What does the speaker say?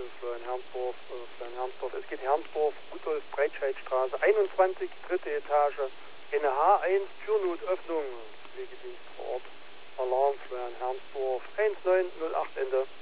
für Herrnsdorf. Es geht Herrnsdorf, Rudolf Breitscheidstraße 21, dritte Etage, eine H1, Türnotöffnung, Pflegedienst vor Ort, Alarm für Herrnsdorf 1908 Ende.